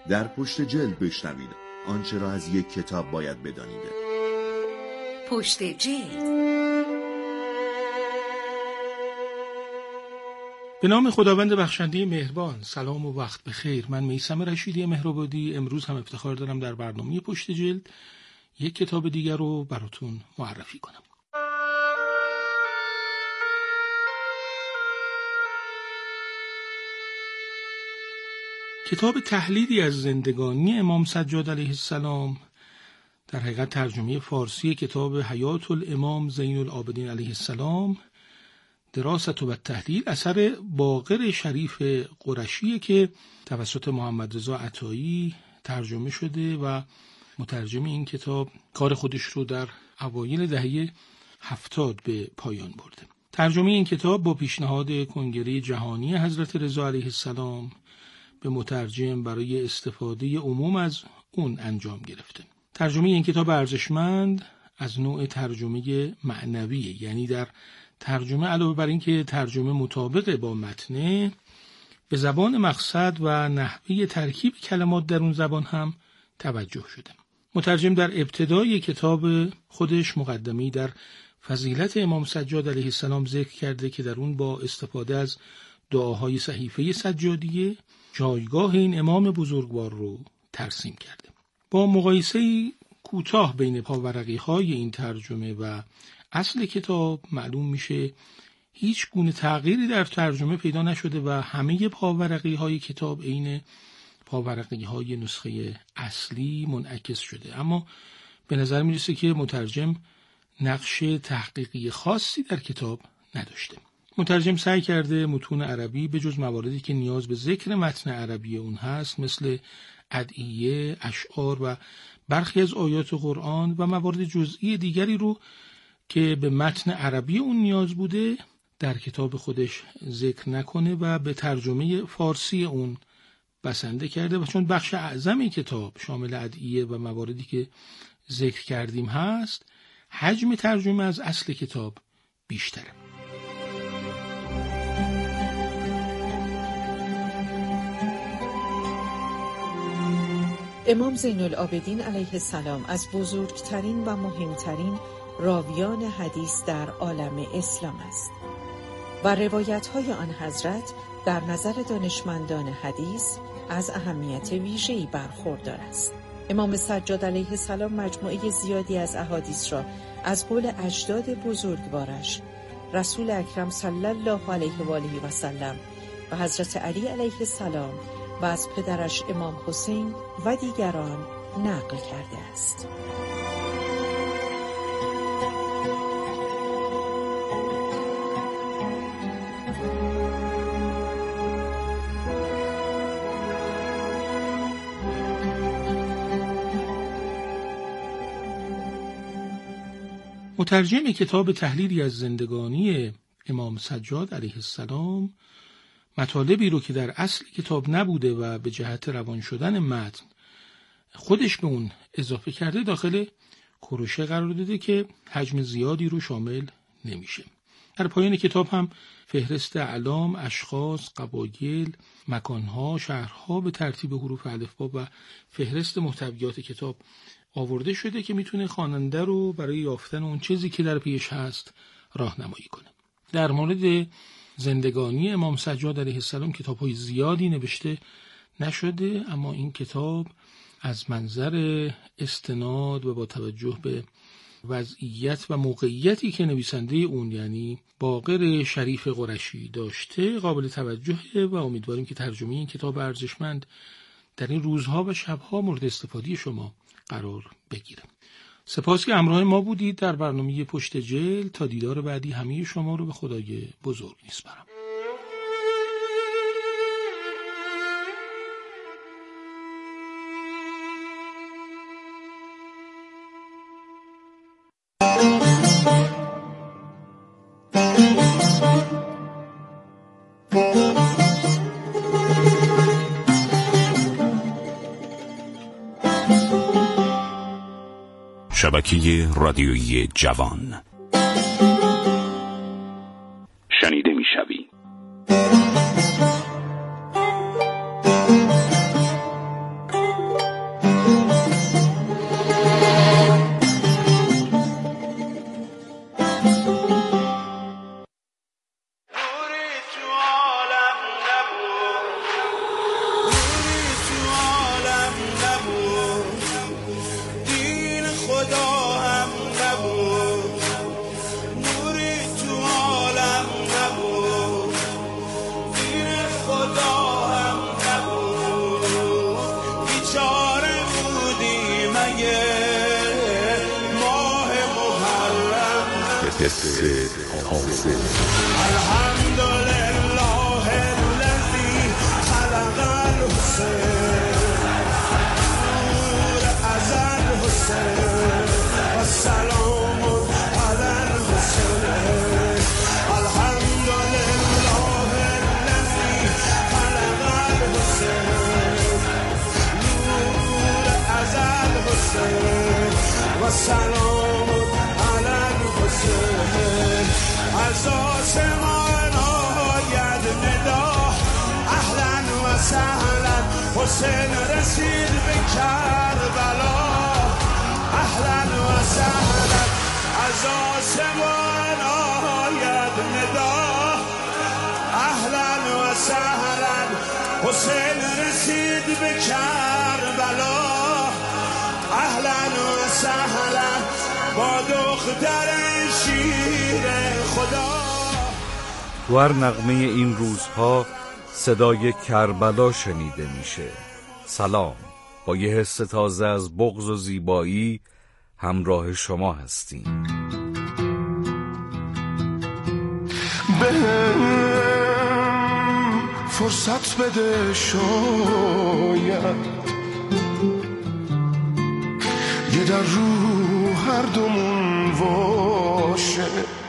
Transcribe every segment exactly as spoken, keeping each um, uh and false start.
در پشت جلد بشنوید آنچه را از یک کتاب باید بدانید. پشت جلد. به نام خداوند بخشنده مهربان. سلام و وقت بخیر. من میثم رشیدی مهرآبادی امروز هم افتخار دارم در برنامه پشت جلد یک کتاب دیگر رو براتون معرفی کنم. کتاب تحلیلی از زندگانی امام سجاد علیه السلام، در حقیقت ترجمه فارسی کتاب حیات الامام زین العابدین علیه السلام، دراست و تحلیل، اثر باقر شریف قرشی که توسط محمد رضا عطایی ترجمه شده و مترجم این کتاب کار خودش رو در اوایل دهه هفتاد به پایان برده. ترجمه این کتاب با پیشنهاد کنگره جهانی حضرت رضا علیه السلام به مترجم برای استفاده عموم از اون انجام گرفته. ترجمه این کتاب ارزشمند از نوع ترجمه معنویه، یعنی در ترجمه علاوه بر این که ترجمه مطابق با متن، به زبان مقصد و نحوه ترکیب کلمات در اون زبان هم توجه شده. مترجم در ابتدای کتاب خودش مقدمه‌ای در فضیلت امام سجاد علیه السلام ذکر کرده که در اون با استفاده از دعاهای صحیفه سجادیه جایگاه این امام بزرگوار رو ترسیم کرده. با مقایسه کوتاه بین پاورقی‌های این ترجمه و اصل کتاب معلوم میشه هیچ گونه تغییری در ترجمه پیدا نشده و همه پاورقی‌های کتاب عین پاورقی‌های نسخه اصلی منعکس شده، اما به نظر میرسه که مترجم نقش تحقیقی خاصی در کتاب نداشته. مترجم سعی کرده متون عربی به جز مواردی که نیاز به ذکر متن عربی اون هست مثل ادعیه، اشعار و برخی از آیات قرآن و موارد جزئی دیگری رو که به متن عربی اون نیاز بوده در کتاب خودش ذکر نکنه و به ترجمه فارسی اون بسنده کرده و چون بخش اعظم کتاب شامل ادعیه و مواردی که ذکر کردیم هست، حجم ترجمه از اصل کتاب بیشتره. امام زین العابدین علیه السلام از بزرگترین و مهمترین راویان حدیث در عالم اسلام است و روایت‌های آن حضرت در نظر دانشمندان حدیث از اهمیت ویژه‌ای برخوردار است. امام سجاد علیه السلام مجموعه زیادی از احادیث را از قول اجداد بزرگوارش رسول اکرم صلی الله علیه و آله و سلم و حضرت علی علیه السلام و از پدرش امام حسین و دیگران نقل کرده است. مترجم کتاب تحلیلی از زندگانی امام سجاد علیه السلام مطالبی رو که در اصل کتاب نبوده و به جهت روان شدن متن خودش به اون اضافه کرده داخل کروشه قرار داده که حجم زیادی رو شامل نمیشه. در پایان کتاب هم فهرست اعلام، اشخاص، قبایل، مکانها، شهرها به ترتیب حروف الفبا و فهرست محتویات کتاب آورده شده که میتونه خواننده رو برای یافتن اون چیزی که در پیش هست راهنمایی کنه. در مورد زندگانی امام سجاد علیه السلام کتاب‌های زیادی نوشته نشده، اما این کتاب از منظر استناد و با توجه به وضعیت و موقعیتی که نویسنده اون یعنی باقر شریف قرشی داشته قابل توجهه و امیدواریم که ترجمه این کتاب ارزشمند در این روزها و شبها مورد استفاده شما قرار بگیره. سپاس که همراه ما بودید در برنامه پشت جلد. تا دیدار بعدی همه شما رو به خدای بزرگ میسپارم. شبکه رادیویی جوان شنیده میشوی. حس تازه. الحمدلله الذی خلق الحسین نور ازل حسین و سلام علی الحسین. الحمدلله الذی خلق الحسین نور ازل حسین و سلام علی الحسین. از آسمان آید ندا اهلا و سهلا حسین رسید به کربلا اهلا و سهلا. از آسمان آید ندا اهلا و سهلا حسین رسید به کربلا اهلا و سهلا با دختر شیر خدا. ور نغمه این روزها صدای کربلا شنیده میشه. سلام، با یه حس تازه از بغض و زیبایی همراه شما هستیم. بهم فرصت بده شاید یه در رو هر دومون باشه.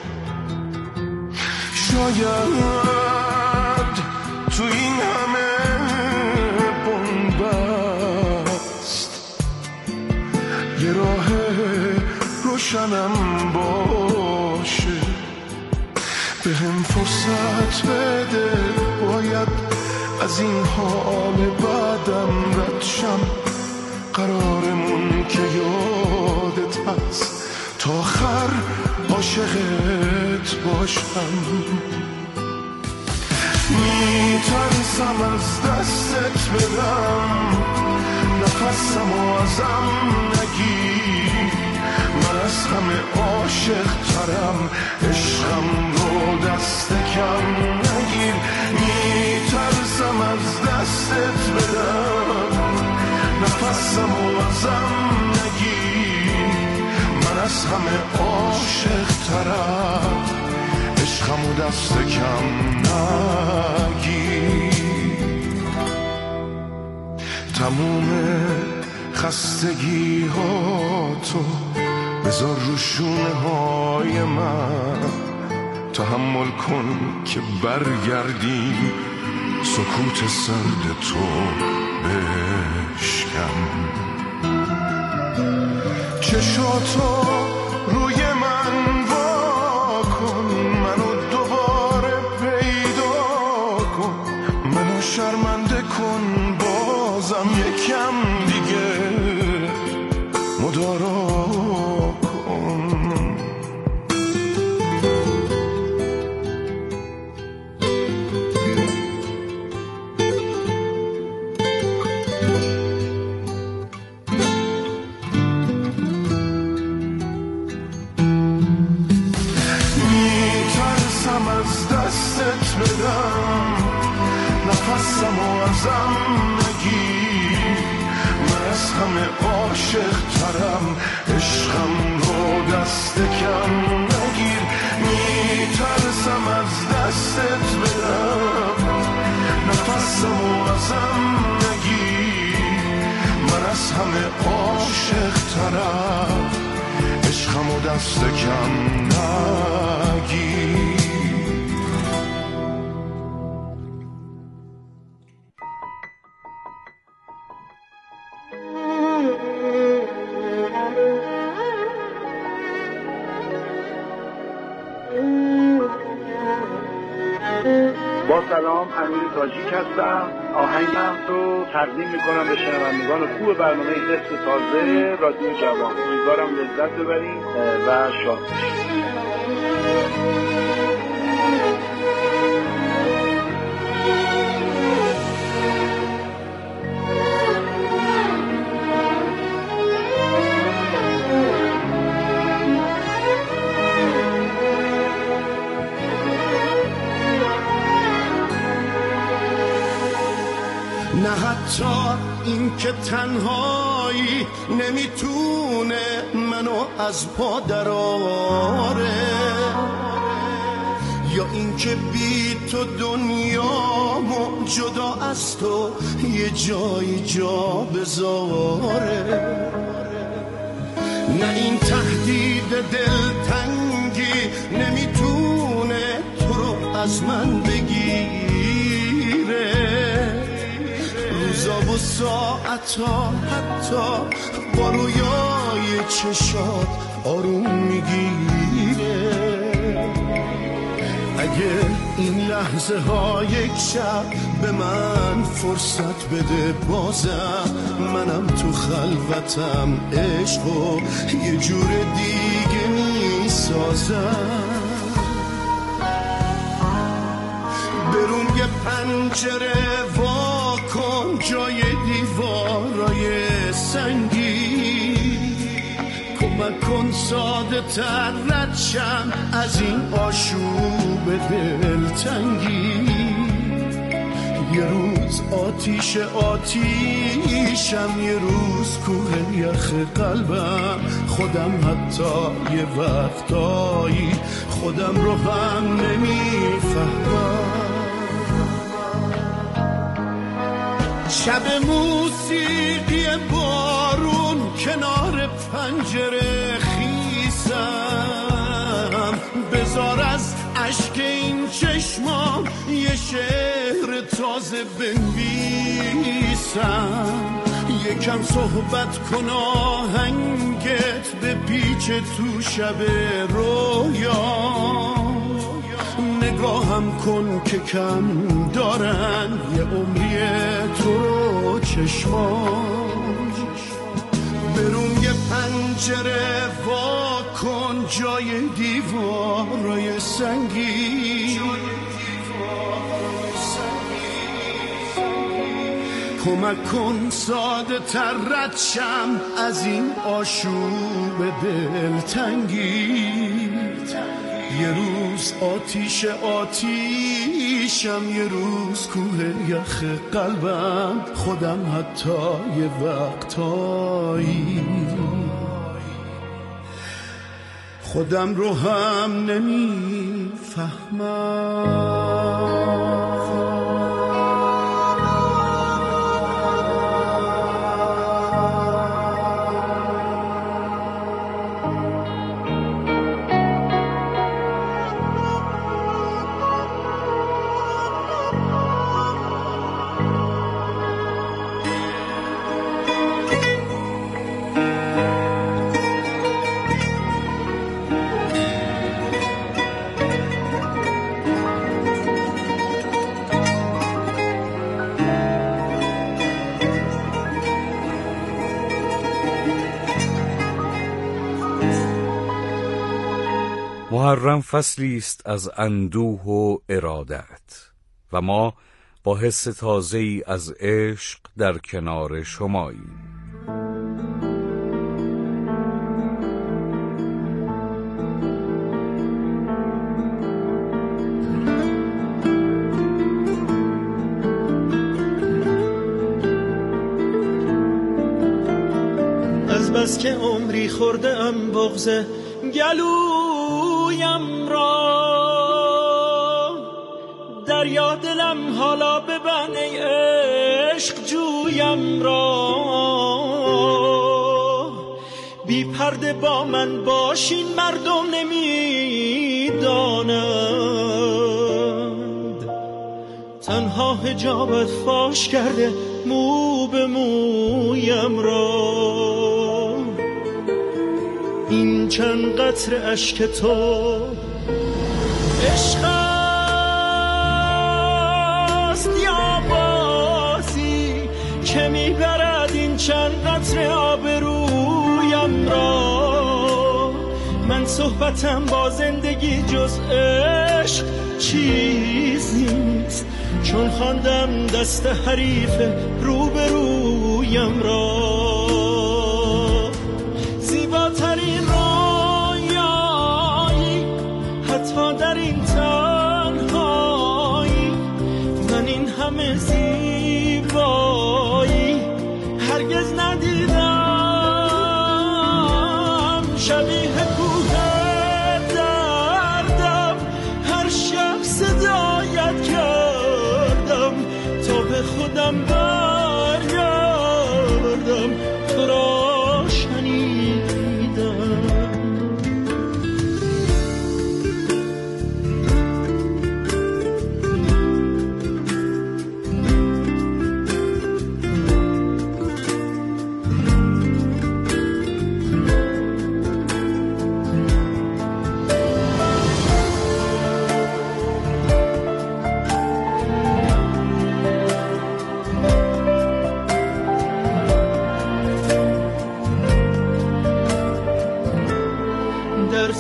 شاید تو این همه بنبست یه راه روشنم باشه. به هم فرصت بده باید از این حال بعدم رد شم. قرارمون که یادت هست تا آخر عاشقت باشم. میترسم از دستت بدم نفسم و ازم نگیر. من از همه عاشق ترم عشقم رو دست کم نگیر. میترسم از دستت بدم نفسم و ازم نگیر. من از همه عاشق ترم عشقم و دست کم نگیر. تموم خستگی ها تو بذار رو شونه های من. تحمل کن که برگردیم سکوت سرد تو بشکن. چشاتو روی من وا کن منو دوباره پیدا کن. منو شرمنده کن بازم یکم دیگه مدارا کن. میترسم از دستت بدم نفسم و ازم نگیر. من از همه عاشق ترم عشقم رو دست کم نگیر. میترسم از دستت بدم نفسم و ازم نگیر. من از همه عاشق ترم عشقم و دست کم نگیر. با سلام، امیر تاجیک هستم. آهنگم رو تقدیم میکنم به شنوندگان خوب برنامه حس تازه رادیو جوان. امیدوارم لذت ببرید و شاد باشید. نه حتی این که تنهایی نمیتونه منو از پا دراره، یا این که بی تو دنیامو جدا از تو یه جایی جا بذاره. نه این تهدید دلتنگی نمیتونه تو رو از من بگیره، روزا و ساعتا حتی با رویای چشات آروم میگیره. اگه این لحظه ها یک شب به من فرصت بده، بازم منم تو خلوتم عشقو یه جور دیگه میسازم. برون یه پنجره وا کن جای دیوارای سنگی، کمک کن ساده تر رد شم از این آشوب دلتنگی. یه روز آتیش آتیشم، یه روز کوه یخ قلبم، خودم حتی یه وقتایی خودم رو هم نمیفهمم. شب موسیقی بارون کنار پنجره خیسم، بذار از اشک این چشمام یه شعر تازه بنویسم. یکم صحبت کن آهنگت به پیچ تو شب رویا، نگاهم کن که کم دارن یه عمری تو رو چشمان. برون یه پنجره وا کن جای دیوارای سنگی، کمک کن ساده تر رد شم از این آشوب دلتنگی. یه روز آتیش آتیشم، یه روز کوه یخ قلبم، خودم حتی یه وقتایی خودم رو هم نمیفهمم. محرم فصلی است از اندوه و ارادت و ما با حس تازه‌ای از عشق در کنار شماییم. از بس که عمری خورده ام بغض گلویم را، دریا دلم حالا ببند ای عشق جویم را. بی پرده با من باشین مردم نمیدانند، تنها حجابت فاش کرده مو به مویم را. این چند قطره اشک تو عشق است یا بازی که میبرد این چند قطره آبرویم را. من صحبتم با زندگی جز عشق چیزی نیست، چون خواندم دست حریف روبرویم را. زیباترین رویایی حتی در این تنهایی، من این همه زیبا خودم برگردم تو را شنیدم. در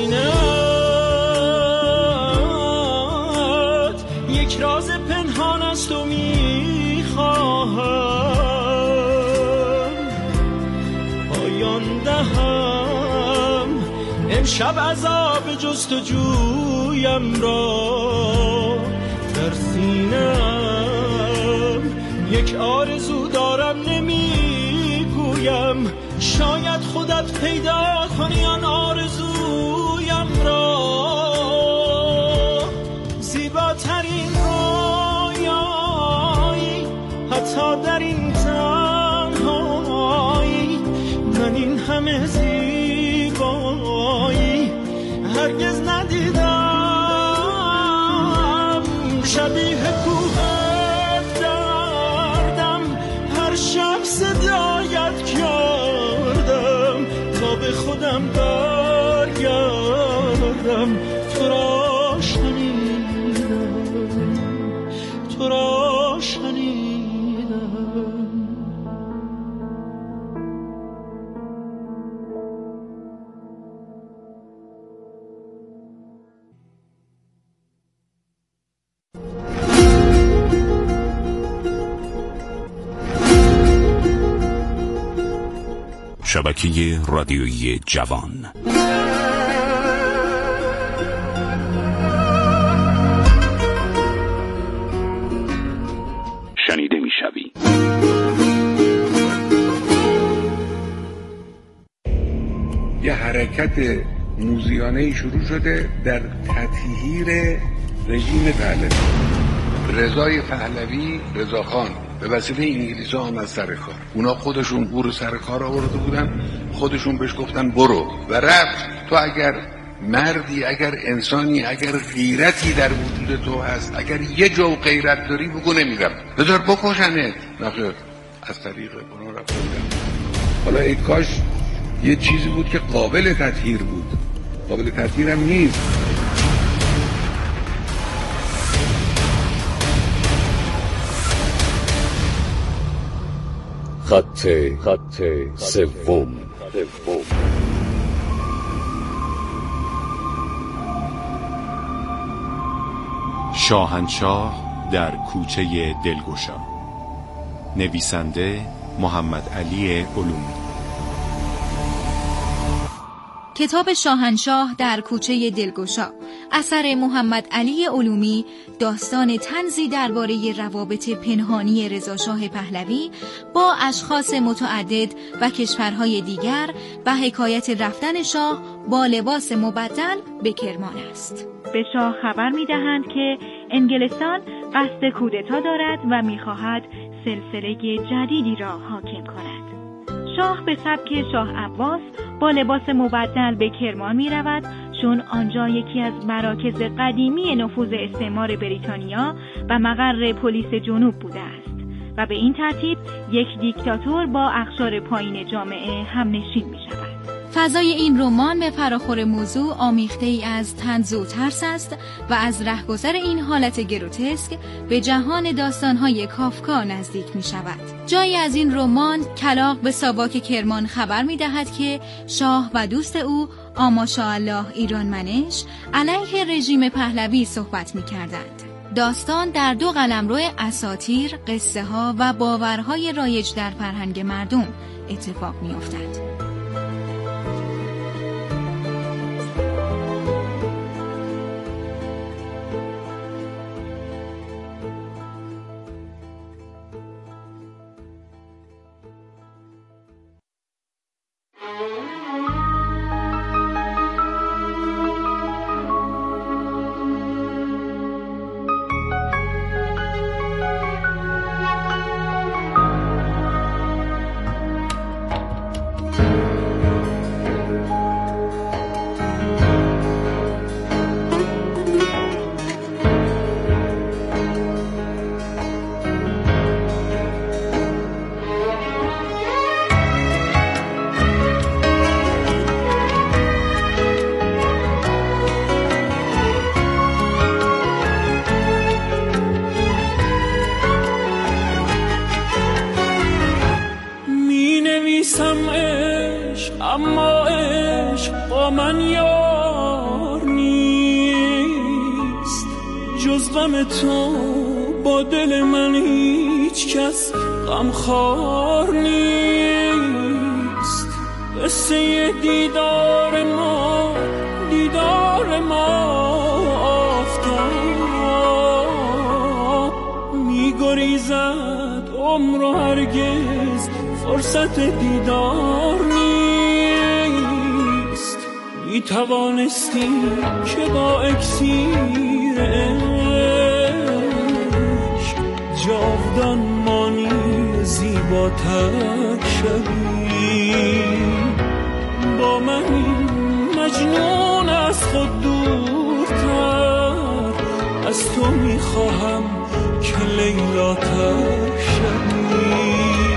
سینه‌ات یک راز پنهان است و میخواهم پایان دهم امشب عذاب جستجویم را. در سینه‌ام یک آرزو دارم نمیگویم، شاید خودت پیدا کنی آن آرزویم را. زیباترین رویایی حتی در این تنهایی، من این همه زیبایی هرگز ندیدم. شبیه کوه دردم هر شب صدایت کردم تا به خودم برگردم. تو را شنیدم، تو را شنیدم. شبکه رادیویی جوان. شنیده می‌شوی. یه حرکت موذیانه‌ای شروع شده در تطهیر رژیم پهلوی. رضای پهلوی، رضاخان به وسیله انگلیس‌ها آمد سر کار. اونا خودشون او رو سر کار آورده بودن، خودشون بهش گفتن برو و رفت. تو اگر مردی، اگر انسانی، اگر غیرتی در وجود تو هست، اگر یه جو غیرت داری بگو نمیرم، بذار بکشنت. نخیر، از طریق اونا رفت بودن. حالا ای کاش یه چیزی بود که قابل تطهیر بود، قابل تطهیر هم نیست. خط خط سوم. شاهنشاه در کوچه دلگشا. نویسنده محمد علی علومی. کتاب شاهنشاه در کوچه دلگشا اثر محمد علی علومی داستان طنزی درباره روابط پنهانی رضاشاه پهلوی با اشخاص متعدد و کشورهای دیگر و حکایت رفتن شاه با لباس مبدل به کرمان است. به شاه خبر می‌دهند که انگلستان قصد کودتا دارد و می‌خواهد سلسله جدیدی را حاکم کند. شاه به سبک شاه عباس با لباس مبدل به کرمان می رود، چون آنجا یکی از مراکز قدیمی نفوذ استعمار بریتانیا و مقر پلیس جنوب بوده است و به این ترتیب یک دیکتاتور با اقشار پایین جامعه همنشین می شود. فضای این رمان به فراخور موضوع آمیخته ای از طنز و ترس است و از رهگذر این حالت گروتسک به جهان داستان‌های کافکا نزدیک می شود. جایی از این رمان کلاغ به ساواک کرمان خبر می دهد که شاه و دوست او آماشاءالله ایرانمنش علیه رژیم پهلوی صحبت می کردند. داستان در دو قلمرو اساطیر، قصه ها و باورهای رایج در فرهنگ مردم اتفاق می افتد. نویسم عشق، اما عشق با من یار نیست. جز غم تو با دل من هیچ کس غمخوار نیست. قصه دیدار ما دیدار ما آفتاب می‌گریزد عمر و هرگز فرصت دیدار نیست. می توانستی که با اکسیر عشق جاودان مانی زیباتر شوی. با من این مجنون از خود دورتر، از تو می خواهم که لیلاتر شوی.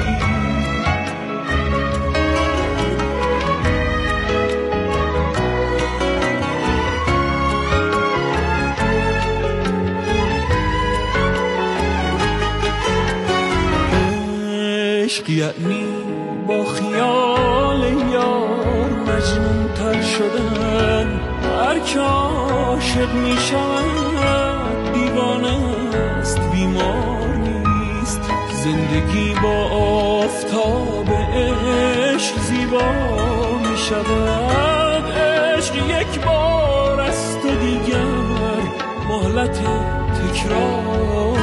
یعنی با خیال یار مجنون تر شدن. هر که عاشق می شود دیوانه است، بیمار نیست. زندگی با آفتاب عشق زیبا می شود. عشق یک بار است و دیگر مهلت تکرار.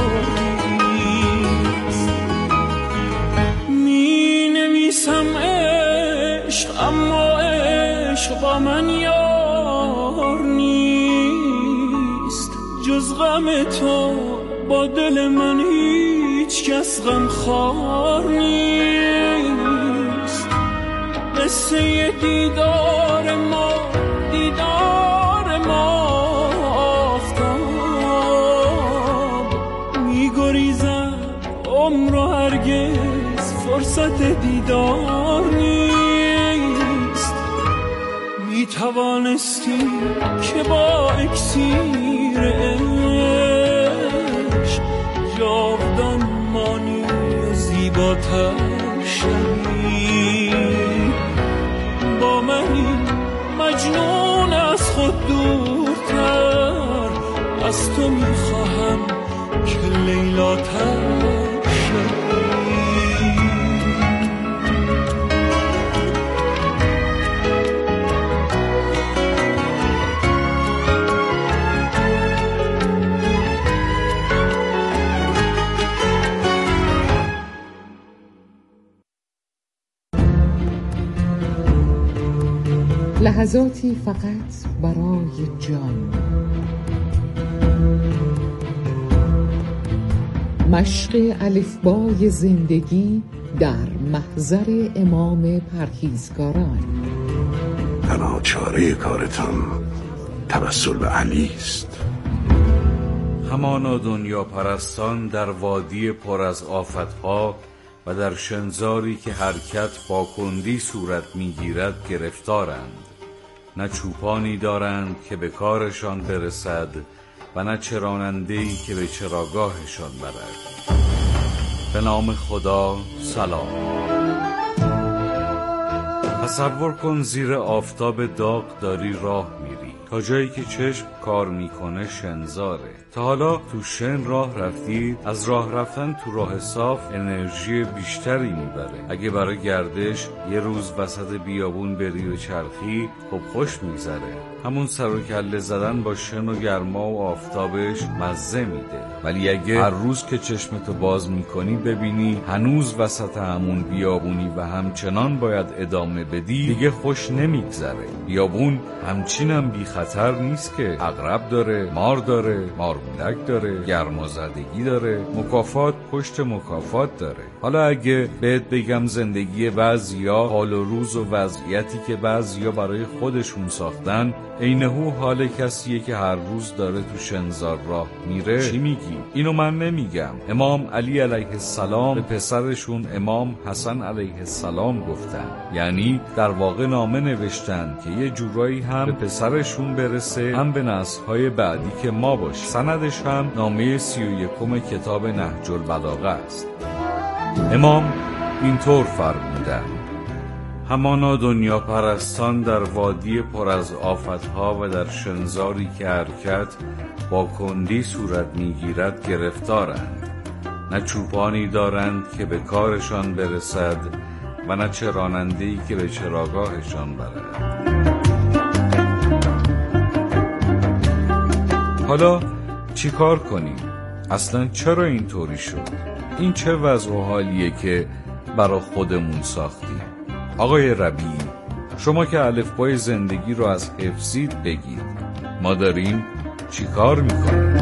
نویسم عشق، اما عشق با من یار نیست. جز غم تو با دل من هیچ کس غمخوار نیست. قصه دیدار ما دیدار ما آفتاب می‌گریزد عمر و هرگز فرصت دیدار نیست. می توانستی که با اکسیر عشق جاودان مانی و زیباتر شوی. با من این مجنون از خود دورتر، از تو می خواهم که لیلاتر شوی. لحظاتی فقط برای جان. مشق الفبای زندگی در محضر امام پرهیزگاران. تنها چاره کارتان توسل به علی است. همانا دنیا پرستان در وادی پر از آفتها و در شنزاری که حرکت با کندی صورت میگیرد گرفتارند. نه چوپانی دارند که به کارشان برسد و نه چراننده‌ای که به چراگاهشان برد. به نام خدا. سلام. تصور کن زیر آفتاب داغ داری راه میری. تا جایی که چشم کار میکنه شنزاره. تا حالا تو شن راه رفتید؟ از راه رفتن تو راه صاف انرژی بیشتری میبره. اگه برای گردش یه روز وسط بیابون بری و چرخی، خب خوش میگذره. همون سر و کله زدن با شن و گرما و آفتابش مزه میده. ولی اگه هر روز که چشمتو باز میکنی ببینی هنوز وسط همون بیابونی و همچنان باید ادامه بدی، دیگه خوش نمیگذره. بیابون همچینم بی خطر نیست که. عقرب داره، مار داره، مارمولک داره، گرمازدگی داره، مکافات پشت مکافات داره. حالا اگه بهت بگم زندگی بعضیا حال و روز و وضعیتی که بعضیا برای خودشون ساختن عینه‌هو حال کسیه که هر روز داره تو شنزار راه میره، چی میگی؟ اینو من نمیگم. امام علی علیه السلام به پسرشون امام حسن علیه السلام گفتن. یعنی در واقع نامه نوشتن که یه جورایی هم به پسرشون برسه، هم به نسل‌های بعدی که ما باشیم. سندش هم نامه سی و یکم کتاب نهج البلاغه است. امام اینطور فرمودن: همانا دنیا پرستان در وادی پر از آفتها و در شنزاری که حرکت با کندی صورت میگیرد گرفتارند. نه چوپانی دارند که به کارشان برسد و نه چراننده‌ای که به چراگاهشان برد. حالا چی کار کنیم؟ اصلا چرا اینطوری شد؟ این چه وضع و حالیه که برا خودمون ساختیم؟ آقای ربیعی، شما که الفبای زندگی رو از حفظید بگید، ما داریم چی کار میکنیم؟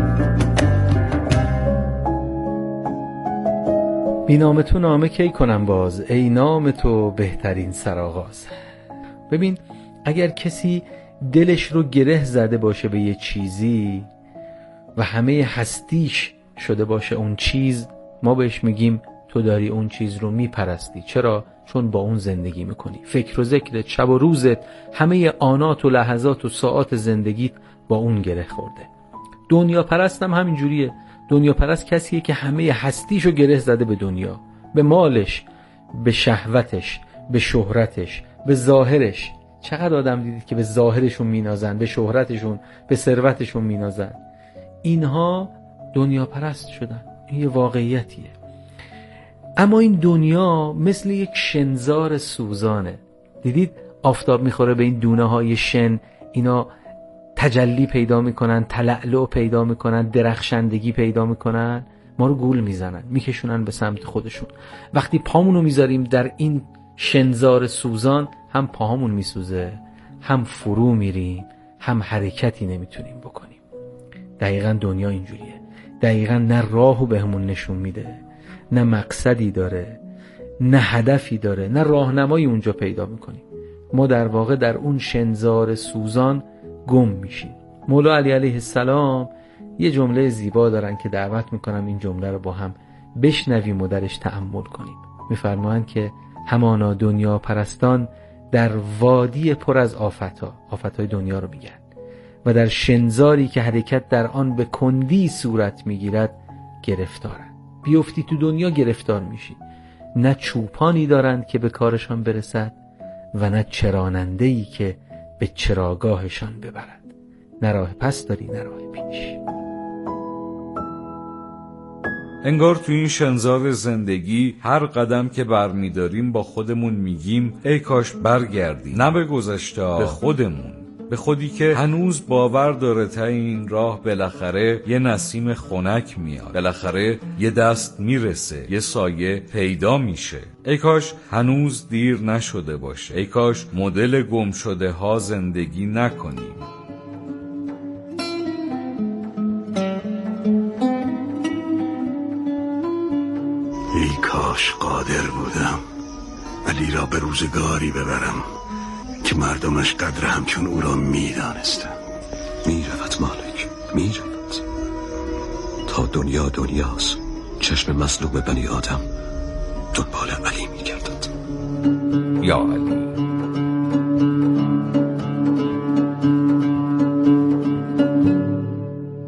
بی نام تو نامه کی کنم باز، ای نام تو بهترین سرآغاز. ببین، اگر کسی دلش رو گره زده باشه به یه چیزی و همه هستیش شده باشه اون چیز، ما بهش میگیم تو داری اون چیز رو میپرستی. چرا؟ چون با اون زندگی میکنی. فکر و ذکرت، شب و روزت، همه آنات و لحظات و ساعات زندگیت با اون گره خورده. دنیا پرست هم همین جوریه. دنیا پرست کسیه که همه هستیشو گره زده به دنیا، به مالش، به شهوتش، به شهرتش، به ظاهرش. چقدر آدم دیدید که به ظاهرشون مینازن، به شهرتشون، به ثروتشون مینازن؟ اینها دنیا پرست شدن. این یه واقعیتیه. اما این دنیا مثل یک شنزار سوزانه. دیدید آفتاب میخوره به این دونه های شن، اینا تجلی پیدا میکنن، تلألؤ پیدا میکنن، درخشندگی پیدا میکنن، ما رو گول میزنن، میکشونن به سمت خودشون. وقتی پامونو میذاریم در این شنزار سوزان، هم پاهامون میسوزه، هم فرو میریم، هم حرکتی نمیتونیم بکنیم. دقیقاً دنیا اینجوریه. دقیقاً نه راهو بهمون نشون میده، نه مقصدی داره، نه هدفی داره، نه راهنمایی اونجا پیدا میکنیم. ما در واقع در اون شنزار سوزان گم میشیم. مولا علی علیه السلام یه جمله زیبا دارن که دعوت میکنم این جمله رو با هم بشنویم و درش تأمل کنیم. میفرمایند که همانا دنیا پرستان در وادی پر از آفتها، آفتهای دنیا رو میگن، و در شنزاری که حرکت در آن به کندی صورت میگیرد گرفتارن. بیفتی تو دنیا گرفتار میشی. نه چوپانی دارند که به کارشان برسد و نه چراننده‌ای که به چراگاهشان ببرد. نه راه پس داری نه راه پیش. انگار تو این شنزار زندگی هر قدم که برمیداریم با خودمون میگیم ای کاش برگردیم، نه به گذشته، به خودمون، به خودی که هنوز باور داره تا این راه بالاخره یه نسیم خنک میاد، بالاخره یه دست میرسه، یه سایه پیدا میشه. ای کاش هنوز دیر نشده باشه، ای کاش مدل گم شده ها زندگی نکنیم. ای کاش قادر بودم علی را به روزگاری ببرم که مردمش قدر همچون او را می دانستن. می رود مالک، می رود تا دنیا دنیاست. چشم مظلوم بنی آدم دنبال علی می گردد. یا علی.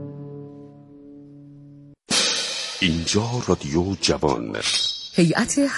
اینجا رادیو جوان. هیئت